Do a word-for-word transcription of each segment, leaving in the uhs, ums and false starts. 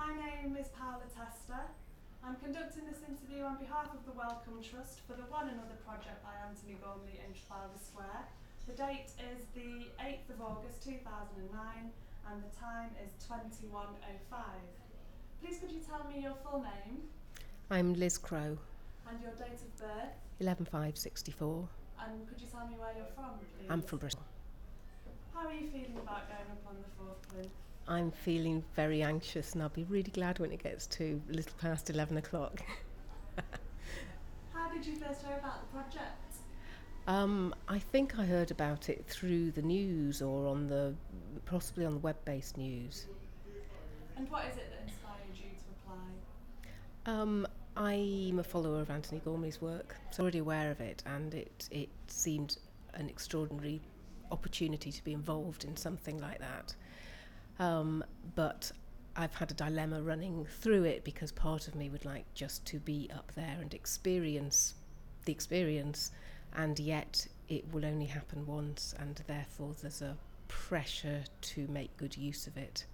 My name is Paula Tester. I'm conducting this interview on behalf of the Wellcome Trust for the One Another project by Anthony Gormley in Trafalgar Square. The date is the eighth of August two thousand nine and the time is twenty-one oh five. Please could you tell me your full name? I'm Liz Crow. And your date of birth? eleven five sixty-four. And could you tell me where you're from, please? I'm from Bristol. How are you feeling about going up on the fourth plinth? I'm feeling very anxious and I'll be really glad when it gets to a little past eleven o'clock. How did you first hear about the project? Um, I think I heard about it through the news or on the, possibly on the web-based news. And what is it that inspired you to apply? Um, I'm a follower of Anthony Gormley's work, so I'm already aware of it, and it, it seemed an extraordinary opportunity to be involved in something like that. Um, but I've had a dilemma running through it because part of me would like just to be up there and experience the experience, and yet it will only happen once, and therefore there's a pressure to make good use of it.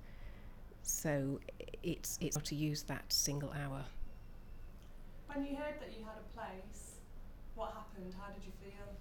So it's it's how to use that single hour. When you heard that you had a place, what happened? How did you feel?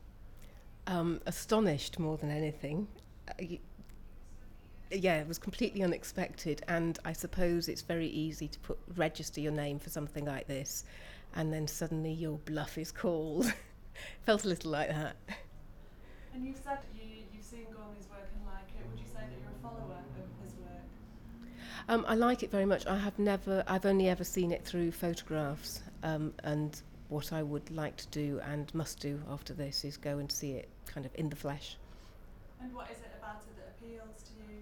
Um, astonished more than anything. Uh, y- yeah, it was completely unexpected, and I suppose it's very easy to put register your name for something like this, and then suddenly your bluff is called. Felt a little like that. And you've said that you, you've seen Gormley's work and like it. Would you say that you're a follower of his work? Um, I like it very much. I have never, I've only ever seen it through photographs, um, and what I would like to do and must do after this is go and see it kind of in the flesh. And what is it about it that appeals to you?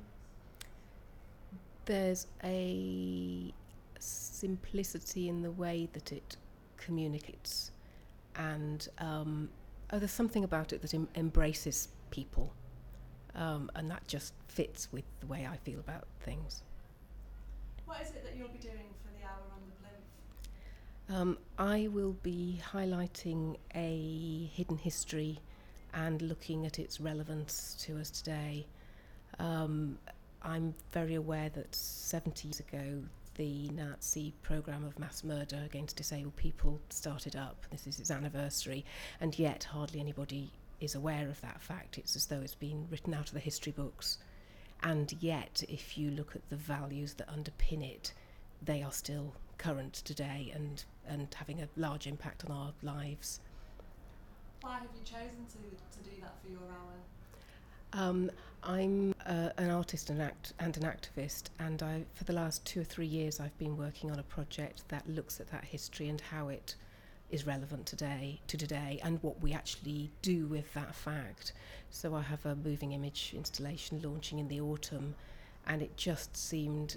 There's a simplicity in the way that it communicates, and um, oh, there's something about it that em- embraces people, um, and that just fits with the way I feel about things. What is it that you'll be doing for the hour on the plinth? Um, I will be highlighting a hidden history and looking at its relevance to us today. Um, I'm very aware that seventy years ago the Nazi programme of mass murder against disabled people started up. This is its anniversary, and yet hardly anybody is aware of that fact. It's as though it's been written out of the history books. And yet, if you look at the values that underpin it, they are still current today and, and having a large impact on our lives. Why have you chosen to, to do that for your hour? Um, I'm uh, an artist and, act- and an activist, and I, for the last two or three years I've been working on a project that looks at that history and how it is relevant today to today and what we actually do with that fact. So I have a moving image installation launching in the autumn, and it just seemed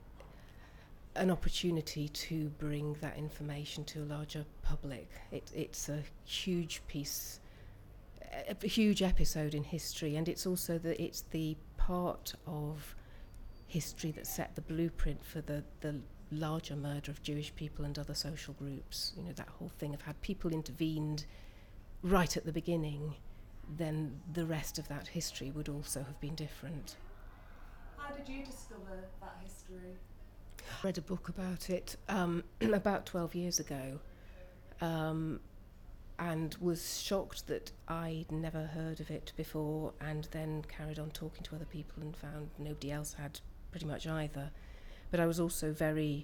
an opportunity to bring that information to a larger public. It, it's a huge piece, a, a huge episode in history, and it's also the it's the part of history that set the blueprint for the, the larger murder of Jewish people and other social groups. You know, that whole thing of had people intervened right at the beginning, then the rest of that history would also have been different. How did you discover that history? I read a book about it um, about twelve years ago, um, and was shocked that I'd never heard of it before, and then carried on talking to other people and found nobody else had pretty much either. But I was also very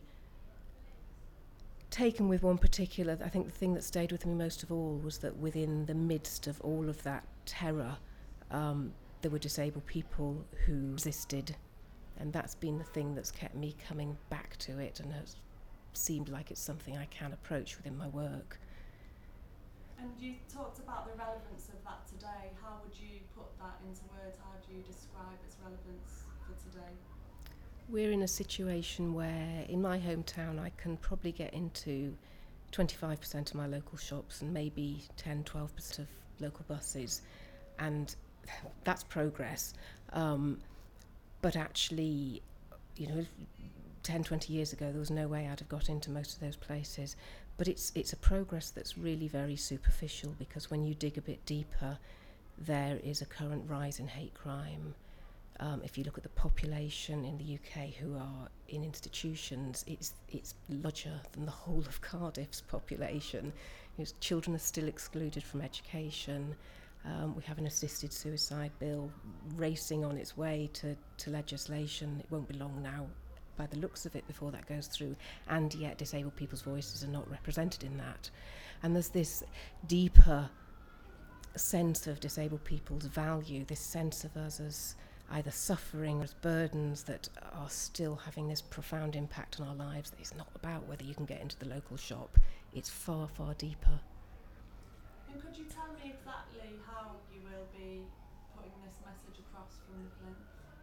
taken with one particular, I think the thing that stayed with me most of all was that within the midst of all of that terror, um, there were disabled people who resisted. And that's been the thing that's kept me coming back to it and has seemed like it's something I can approach within my work. And you talked about the relevance of that today. How would you put that into words? How do you describe its relevance for today? We're in a situation where in my hometown I can probably get into twenty-five percent of my local shops and maybe ten to twelve percent of local buses, and that's progress. Um, But actually, you know, ten, twenty years ago, there was no way I'd have got into most of those places. But it's it's a progress that's really very superficial, because when you dig a bit deeper, there is a current rise in hate crime. Um, if you look at the population in the U K who are in institutions, it's it's larger than the whole of Cardiff's population. You know, children are still excluded from education. Um, we have an assisted suicide bill racing on its way to, to legislation. It won't be long now, by the looks of it, before that goes through, and yet disabled people's voices are not represented in that. And there's this deeper sense of disabled people's value, this sense of us as either suffering or as burdens that are still having this profound impact on our lives. That it's not about whether you can get into the local shop. It's far, far deeper. And could you tell me exactly how you will be putting this message across from the plinth?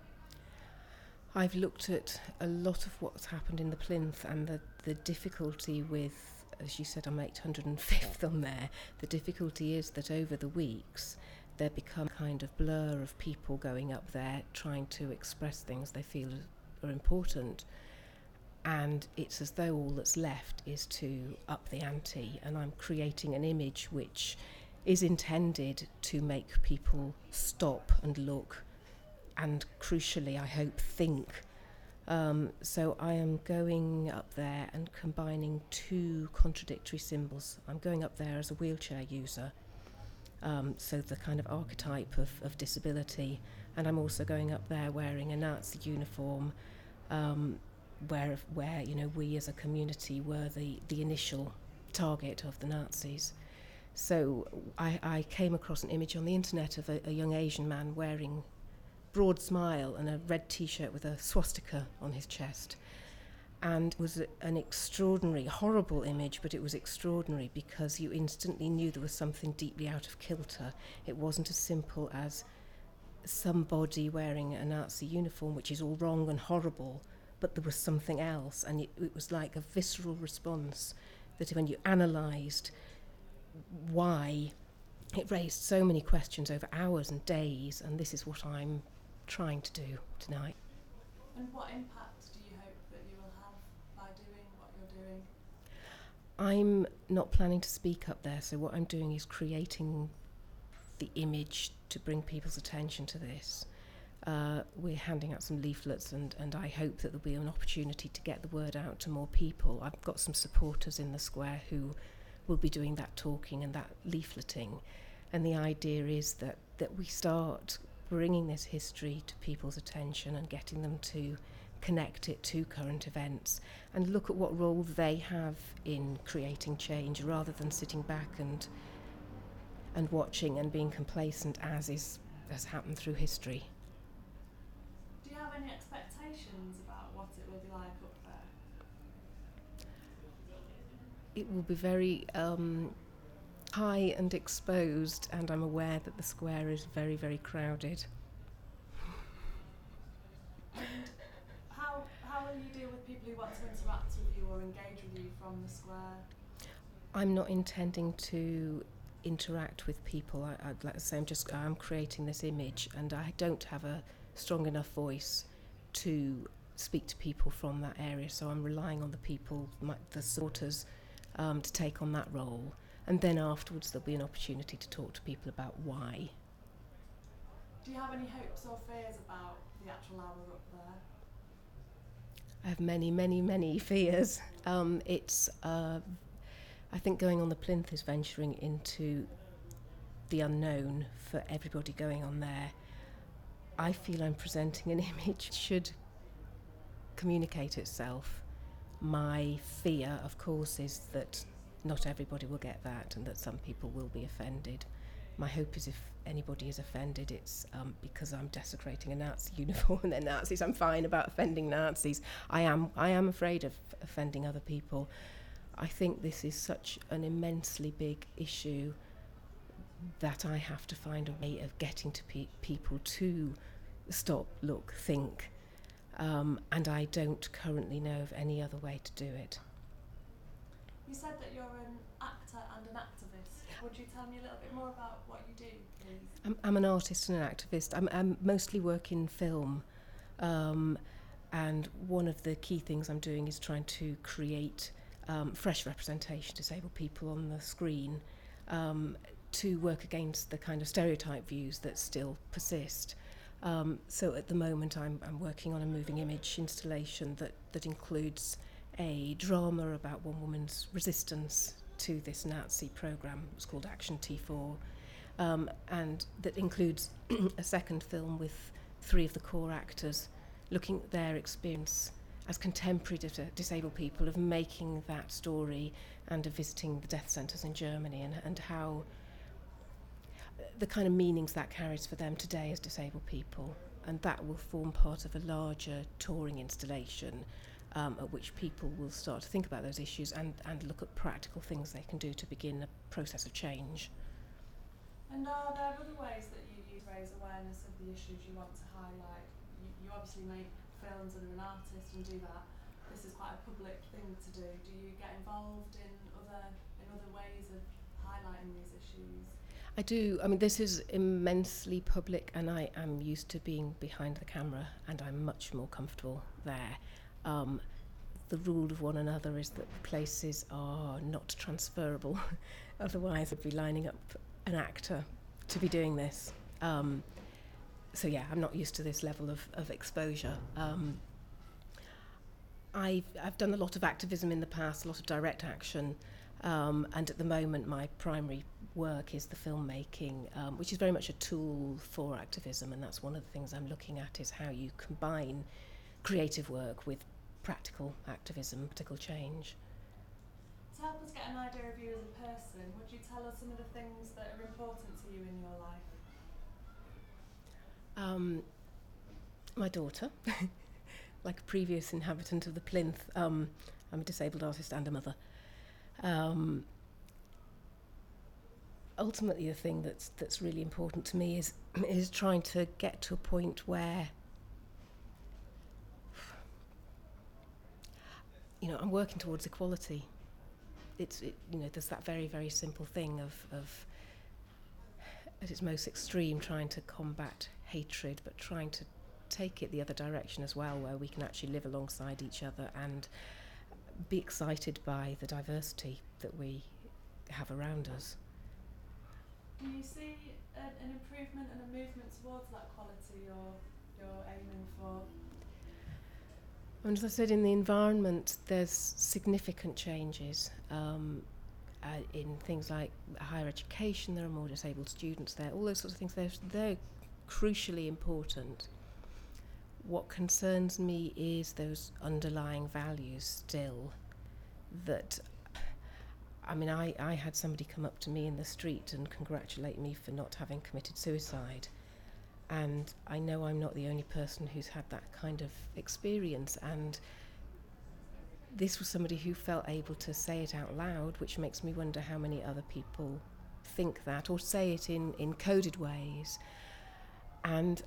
I've looked at a lot of what's happened in the plinth and the, the difficulty with, as you said, I'm eight hundred and fifth on there. The difficulty is that over the weeks there become a kind of blur of people going up there trying to express things they feel are important. And it's as though all that's left is to up the ante, and I'm creating an image which is intended to make people stop and look and, crucially, I hope, think. Um, so I am going up there and combining two contradictory symbols. I'm going up there as a wheelchair user, um, so the kind of archetype of, of disability, and I'm also going up there wearing a Nazi uniform, um, where, where you know, we as a community were the, the initial target of the Nazis. So I, I came across an image on the internet of a, a young Asian man wearing broad smile and a red t-shirt with a swastika on his chest. And it was a, an extraordinary, horrible image, but it was extraordinary because you instantly knew there was something deeply out of kilter. It wasn't as simple as somebody wearing a Nazi uniform, which is all wrong and horrible, but there was something else, and it, it was like a visceral response that when you analysed why, it raised so many questions over hours and days, and this is what I'm trying to do tonight. And what impact do you hope that you will have by doing what you're doing? I'm not planning to speak up there, so what I'm doing is creating the image to bring people's attention to this. Uh, we're handing out some leaflets, and, and I hope that there'll be an opportunity to get the word out to more people. I've got some supporters in the square who will be doing that talking and that leafleting, and the idea is that, that we start bringing this history to people's attention and getting them to connect it to current events and look at what role they have in creating change, rather than sitting back and and watching and being complacent, as is has happened through history. Do you have any expectations about what it will be like up there? It will be very um, high and exposed, and I'm aware that the square is very, very crowded. And how, how will you deal with people who want to interact with you or engage with you from the square? I'm not intending to interact with people. I, I'd like to say I'm just I'm creating this image, and I don't have a strong enough voice to speak to people from that area, so I'm relying on the people, my, the supporters, um, to take on that role, and then afterwards there'll be an opportunity to talk to people about why. Do you have any hopes or fears about the actual hour up there? I have many, many, many fears. Um, it's uh, I think going on the plinth is venturing into the unknown for everybody going on there. I feel I'm presenting an image that should communicate itself. My fear, of course, is that not everybody will get that and that some people will be offended. My hope is if anybody is offended, it's um, because I'm desecrating a Nazi uniform and they're Nazis. I'm fine about offending Nazis. I am, I am afraid of offending other people. I think this is such an immensely big issue that I have to find a way of getting to pe- people to stop, look, think, um, and I don't currently know of any other way to do it. You said that you're an actor and an activist. Would you tell me a little bit more about what you do, please? I'm, I'm an artist and an activist. I'm, I'm mostly work in film, um, and one of the key things I'm doing is trying to create um, fresh representation of disabled people on the screen, um, to work against the kind of stereotype views that still persist. Um, so at the moment I'm, I'm working on a moving image installation that, that includes a drama about one woman's resistance to this Nazi programme. It's called Action T four, um, and that includes a second film with three of the core actors looking at their experience as contemporary dis- disabled people of making that story and of visiting the death centres in Germany, and, and how the kind of meanings that carries for them today as disabled people. And that will form part of a larger touring installation um, at which people will start to think about those issues and, and look at practical things they can do to begin a process of change. And are there other ways that you use to raise awareness of the issues you want to highlight? You, you obviously make films and are an artist and do that. This is quite a public thing to do. Do you get involved in other in other ways of highlighting these issues? I do. I mean, this is immensely public, and I am used to being behind the camera, and I'm much more comfortable there. Um, the rule of one another is that places are not transferable. Otherwise, I'd be lining up an actor to be doing this. Um, so yeah, I'm not used to this level of, of exposure. Um, I've, I've done a lot of activism in the past, a lot of direct action, um, and at the moment my primary work is the filmmaking, um, which is very much a tool for activism, and that's one of the things I'm looking at, is how you combine creative work with practical activism, practical change. To help us get an idea of you as a person, would you tell us some of the things that are important to you in your life? Um, my daughter, like a previous inhabitant of the plinth, um, I'm a disabled artist and a mother. Um, ultimately, the thing that's that's really important to me is is trying to get to a point where, you know, I'm working towards equality. It's it, you know, there's that very very simple thing of of at its most extreme trying to combat hatred, but trying to take it the other direction as well, where we can actually live alongside each other and be excited by the diversity that we have around us. Do you see a, an improvement and a movement towards that quality you're, you're aiming for? And as I said, in the environment, there's significant changes um, uh, in things like higher education. There are more disabled students there. All those sorts of things, they're, they're crucially important. What concerns me is those underlying values still that, I mean, I, I had somebody come up to me in the street and congratulate me for not having committed suicide. And I know I'm not the only person who's had that kind of experience. And this was somebody who felt able to say it out loud, which makes me wonder how many other people think that or say it in, in coded ways. And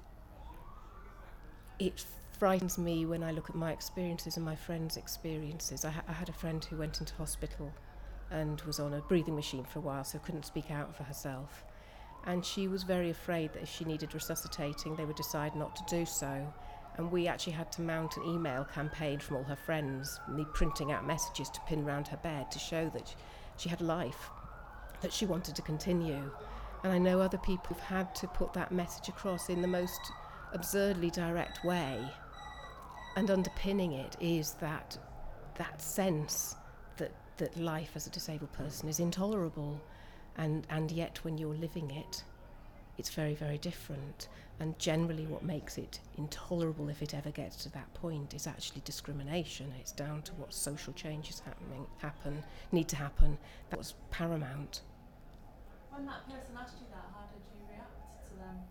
it frightens me when I look at my experiences and my friends' experiences. I, ha- I had a friend who went into hospital and was on a breathing machine for a while, so couldn't speak out for herself. And she was very afraid that if she needed resuscitating, they would decide not to do so. And we actually had to mount an email campaign from all her friends, me printing out messages to pin round her bed to show that she had a life, that she wanted to continue. And I know other people who've had to put that message across in the most absurdly direct way, and underpinning it is that that sense that that life as a disabled person is intolerable, and and yet when you're living it, it's very very different. And generally what makes it intolerable, if it ever gets to that point, is actually discrimination. It's down to what social changes happening happen need to happen. That was paramount. When that person asked you that, how did you react to them?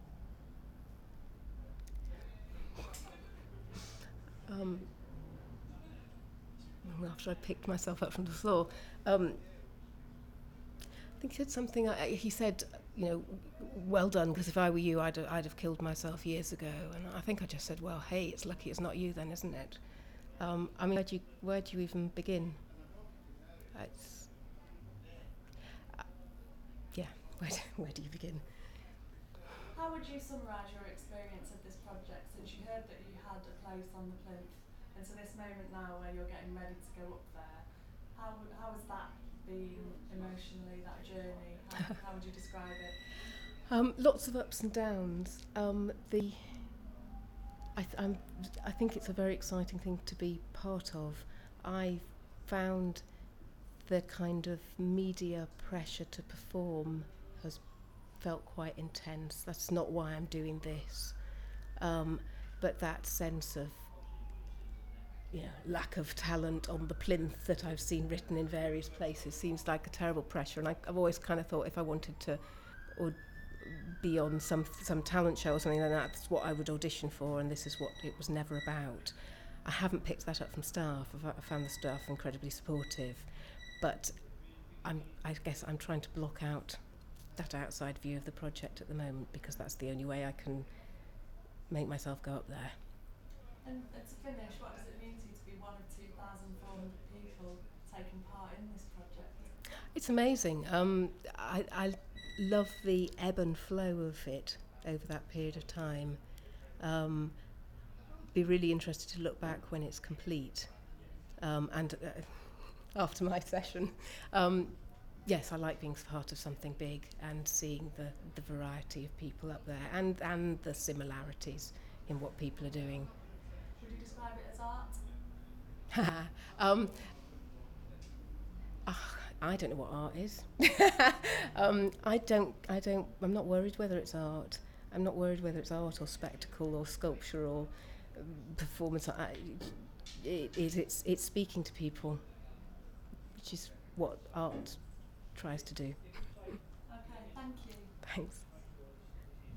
Um, after I picked myself up from the floor, um, I think he said something. I, he said, you know, well done, because if I were you, I'd, I'd have killed myself years ago. And I think I just said, well, hey, it's lucky it's not you then, isn't it? Um, I mean, where do you, where do you even begin? It's, uh, yeah, where do, where do you begin? How would you summarise your experience of this project since you heard that you had a place on the plinth, and to this moment now where you're getting ready to go up there? How how has that been emotionally, that journey? How, how would you describe it? Um, lots of ups and downs. Um, the I, th- I'm, I think it's a very exciting thing to be part of. I found the kind of media pressure to perform has felt quite intense. That's not why I'm doing this. Um, but that sense of, you know, lack of talent on the plinth that I've seen written in various places seems like a terrible pressure. And I, I've always kind of thought if I wanted to or be on some some talent show or something like that, that's what I would audition for, and this is what it was never about. I haven't picked that up from staff. I've, I found the staff incredibly supportive, but I'm, I guess I'm trying to block out that outside view of the project at the moment, because that's the only way I can make myself go up there. And uh, to finish, what does it mean to you to be one of two thousand four hundred people taking part in this project? It's amazing. Um, I, I love the ebb and flow of it over that period of time. Um, be really interested to look back when it's complete. Um, and uh, after my session, um, yes, I like being part of something big and seeing the, the variety of people up there, and, and the similarities in what people are doing. Would you describe it as art? um, ah, I don't know what art is. um, I don't. I don't. I'm not worried whether it's art. I'm not worried whether it's art or spectacle or sculpture or um, performance. I, it, it, it's it's speaking to people, which is what art tries to do. Okay, thank you. Thanks.